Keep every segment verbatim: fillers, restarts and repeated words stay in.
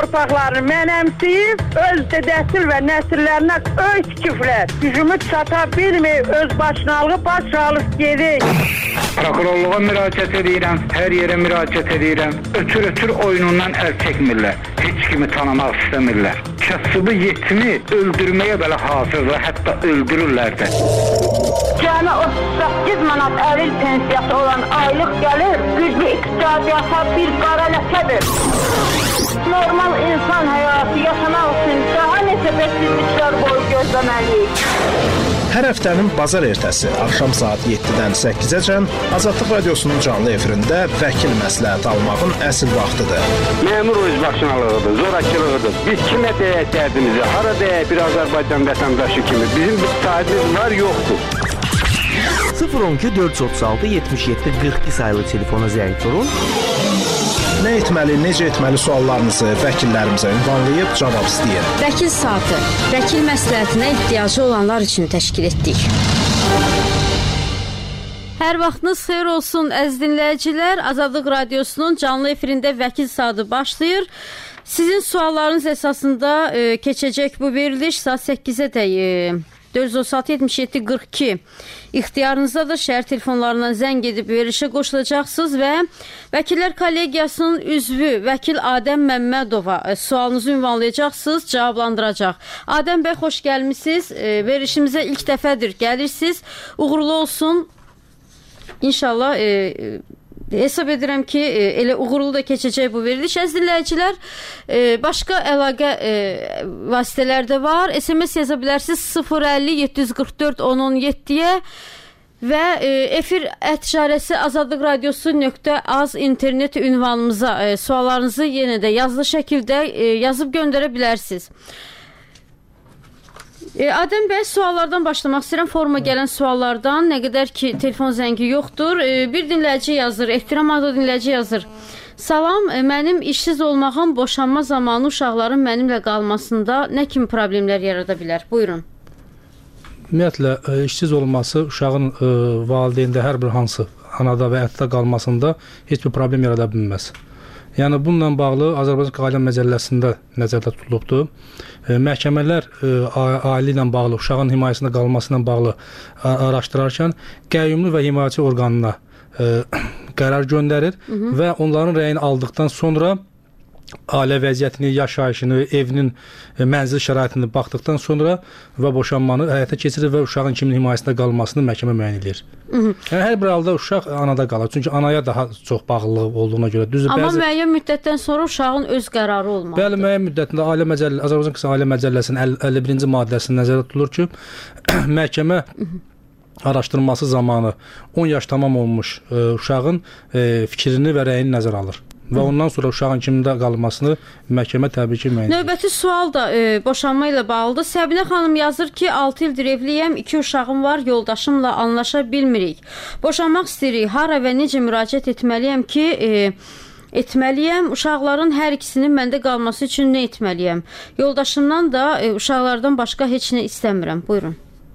torpaqlarını mənəmsəyib, öz dədəsil və nəsillərinə öy tikiblər. Gücümü çata bilməyib, öz başınalığı baş alıb gedik. Prokurorluğa müraciət edirəm, hər yerə müraciət edirəm. Ötür-ötür oyunundan əl çəkmirlər. Heç kimi tanımaq istəmirlər. Kasıbı yetimi öldürməyə belə hazırdır, hətta öldürürlər də. Cəmi otuz səkkiz manat əlil pensiyası olan aylıq gəlir, güclü iqtisadiyyata bir qara ləkədir. Normal insan həyatı yaşamaq üçün daha neçə bəsizliklər boyu gözləməliyik. Hər həftənin bazar ertəsi axşam saat yeddidən səkkizəcən Azadlıq Radiosunun canlı efirində vəkil məsləhət almağın əsl vaxtıdır. Məmur özbaşınalığıdır, zorakılığıdır. Biz kimə deyək dərdimizi, hara deyək bir Azərbaycan vətəndaşı kimi. Bizim bir sahibimiz var, yoxdur. sıfır on iki dörd yüz otuz altı yetmiş yeddi qırx iki sayılı telefona zəng vurun. Nə etməli, necə etməli suallarınızı vəkillərimizə ünvanlayıb cavab istəyin. Vəkil saatı, vəkil məsləhətinə ehtiyacı olanlar üçün təşkil etdik. Hər vaxtınız xeyir olsun əziz dinləyicilər. Azadlıq Radiosunun canlı efirində vəkil saatı başlayır. Sizin suallarınız əsasında e, keçəcək bu veriliş saat səkkizədək e, dörd yüz otuz altı yetmiş yeddi qırx iki ixtiyarınızdadır. Şəhər telefonlarından zəng edib verilişə qoşulacaqsınız və Vəkillər Kollegiyasının üzvü vəkil Adəm Məmmədova e, sualınızı ünvanlayacaqsınız, cavablandıracaq. Adəm bəy, xoş gəlmisiniz. E, verilişimizə ilk dəfədir gəlirsiniz. Uğurlu olsun. İnşallah e, hesab edirəm ki, elə uğurlu da keçəcək bu veriliş. Əziz dinləyicilər, başqa əlaqə vasitələr də var. S M S yaza bilərsiniz sıfır əlli yeddi yüz qırx dörd on on yeddiyə və efir ətişarəsi azadlıq radiosu nöqtə az internet ünvanımıza suallarınızı yenə də yazılı şəkildə yazıb göndərə bilərsiniz. Adəm bəy, suallardan başlamaq istəyirəm. Forma gələn suallardan, nə qədər ki telefon zəngi yoxdur. Bir dinləyici yazır, ehtiram adlı dinləyici yazır. Salam, mənim işsiz olmağım boşanma zamanı uşaqların mənimlə qalmasında nə kimi problemlər yarada bilər? Buyurun. Ümumiyyətlə, işsiz olması uşağın ə, valideyndə hər bir hansı anada və ətdə qalmasında heç bir problem yarada bilməz. Yəni, bununla bağlı Azərbaycan Ailə Məcəlləsində nəzərdə tutulubdur. E, məhkəmələr e, ailə ilə bağlı, uşağın himayəsində qalması ilə bağlı araşdırarkən qəyyumlu və himayəçi orqanına e, qərar göndərir hı -hı. və onların rəyini aldıqdan sonra ailə vəziyyətini, yaşayışını, evinin e, mənzil şəraitini baxdıqdan sonra və boşanmanı həyata keçirir və uşağın kimin himayəsində qalmasını məhkəmə müəyyən edir. Hı -hı. Yəni, hər bir halda uşaq anada qalır. Çünki anaya daha çox bağlılığı olduğuna görə. Düzdür, amma bəzi... müəyyən müddətdən sonra uşağın öz qərarı olmalıdır. Bəli, müəyyən müddətində ailə məcəllə, Azərbaycan Qısa Ailə Məcəlləsinin əlli birinci maddəsində nəzərdə tutulur ki, məhkəmə Hı -hı. araşdırması zamanı on yaş tamam olmuş e, uşağın e, fikrini və rəyini nəzərə alır. Və ondan sonra uşağın kimdə qalmasını məhkəmə təbii ki müəyyən edir. Növbəti sual da e, boşanma ilə bağlıdır. Səbinə xanım yazır ki, altı ildir evliyəm, iki uşağım var, yoldaşımla anlaşa bilmirik. Boşanmaq istəyirik, hara və necə müraciət etməliyəm ki, e, etməliyəm, uşaqların hər ikisinin məndə qalması üçün nə etməliyəm? Yoldaşımdan da e, uşaqlardan başqa heç nə istəmirəm. Buyurun.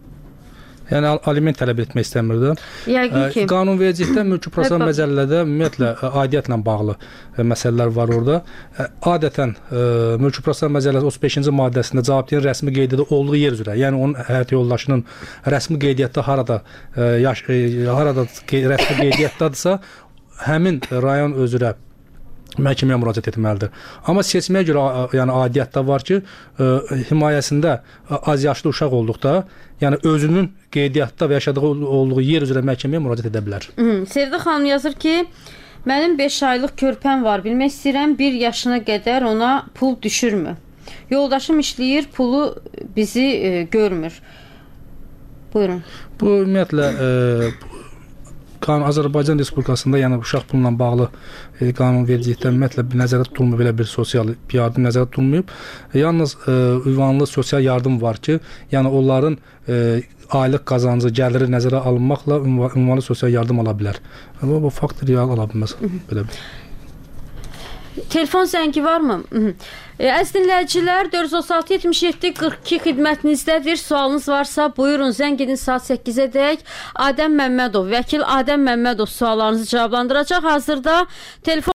Yəni aliment tələb etmək istəmirdi. Yəqin ki. Qanunvericilikdə mülki prosessual məcəllədə ümumiyyətlə aidiyyətlə bağlı məsələlər var orada. Adətən mülki prosessual məcəlləsi otuz beşinci maddəsində cavabdehin rəsmi qeydiyyatı olduğu yer üzrə, yəni onun həyat yoldaşının rəsmi qeydiyyatda harada yaş harada rəsmi qeydiyyatdadırsa, həmin rayon üzrə məhkəməyə müraciət etməlidir. Amma seçməyə görə yəni aidiyyətdə var ki, ə, himayəsində az yaşlı uşaq olduqda, yəni özünün qeydiyyatda və yaşadığı olduğu yer üzrə məhkəməyə müraciət edə bilər. Sevdə xanım yazır ki, mənim beş aylıq körpəm var. Bilmək istəyirəm, bir yaşına qədər ona pul düşürmü? Yoldaşım işləyir, pulu bizi e, görmür. Buyurun. Bu ümumiyyətlə e, Azərbaycan Respublikasında yəni uşaq pulla bağlı e, qanunvericilikdə ümumiyyətlə nəzərdə tutulmuyor, belə bir sosial yardım nəzərdə tutulmayıb. E, yalnız e, ünvanlı sosial yardım var ki, yəni onların e, aylıq qazancı, gəliri nəzərə alınmaqla ünvanlı sosial yardım ala bilər. Amma bu fakt real ala bilməz. Belə bir. Telefon zəngi varmı? Əziz dinləyicilər, dörd yüz otuz altı yetmiş yeddi qırx iki xidmətinizdədir. Sualınız varsa buyurun, zəng edin saat səkkizədək. Adəm Məmmədov, vəkil Adəm Məmmədov suallarınızı cavablandıracaq. Hazırda telefon